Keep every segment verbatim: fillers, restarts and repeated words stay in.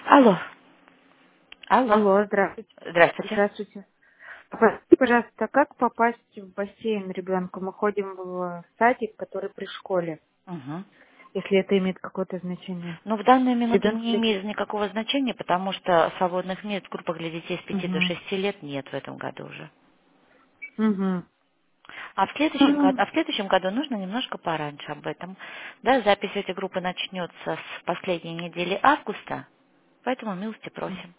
Алло. Алло. Алло, здравствуйте. Здравствуйте. Здравствуйте. Попросите, пожалуйста, как попасть в бассейн ребенку? Мы ходим в садик, который при школе, Мгм. если это имеет какое-то значение. Ну, в данную минуту Ребенок не лет... имеет никакого значения, потому что свободных мест в группах для детей с пяти до Угу. шести лет нет в этом году уже. Угу. А в следующем году, Ну, а в следующем году нужно немножко пораньше об этом. Да, запись в эти группы начнется с последней недели августа, поэтому милости просим.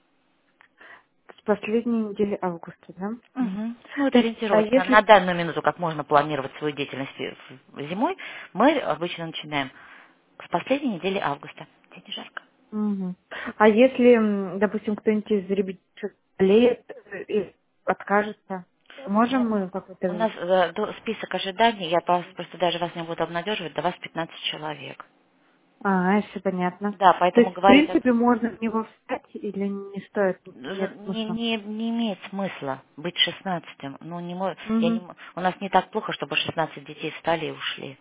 с последней недели августа, да? Мгм. Мгм. Ну, это То есть, а ориентировочно. На если... данную минуту, как можно планировать свою деятельность в- в- зимой, мы обычно начинаем с последней недели августа. Тебе не жарко? Мгм. А если, м, допустим, кто-нибудь из ребятишек болеет э, и откажется, можем Ну, мы у какой-то... нас э, до- список ожиданий, я пос- просто даже вас не буду обнадеживать, до вас пятнадцать человек. А, все понятно. Да, То поэтому есть, в говорить о- принципе, можно в него встать или не стоит, нет не, смысла? не, не имеет смысла быть шестнадцатым. Ну, не мо- я не, Угу. м- у нас не так плохо, чтобы шестнадцать детей встали и ушли.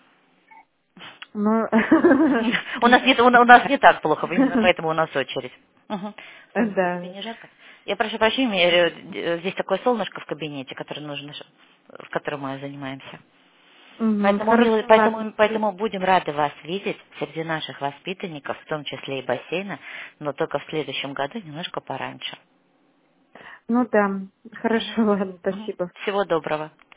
Ну, У нас, не, у на- у нас не так плохо, именно поэтому у нас очередь. Мгм. Солнце, тебе да. не жарко? Я прошу прощения, я говорю, д- здесь такое солнышко в кабинете, которое нужно, ш- в котором мы занимаемся. Мгм. Поэтому, милые, Хорошо, ладно. поэтому, поэтому будем рады вас видеть среди наших воспитанников, в том числе и бассейна, но только в следующем году немножко пораньше. Ну да. Хорошо, Мгм. ладно, Мгм. спасибо. Всего доброго.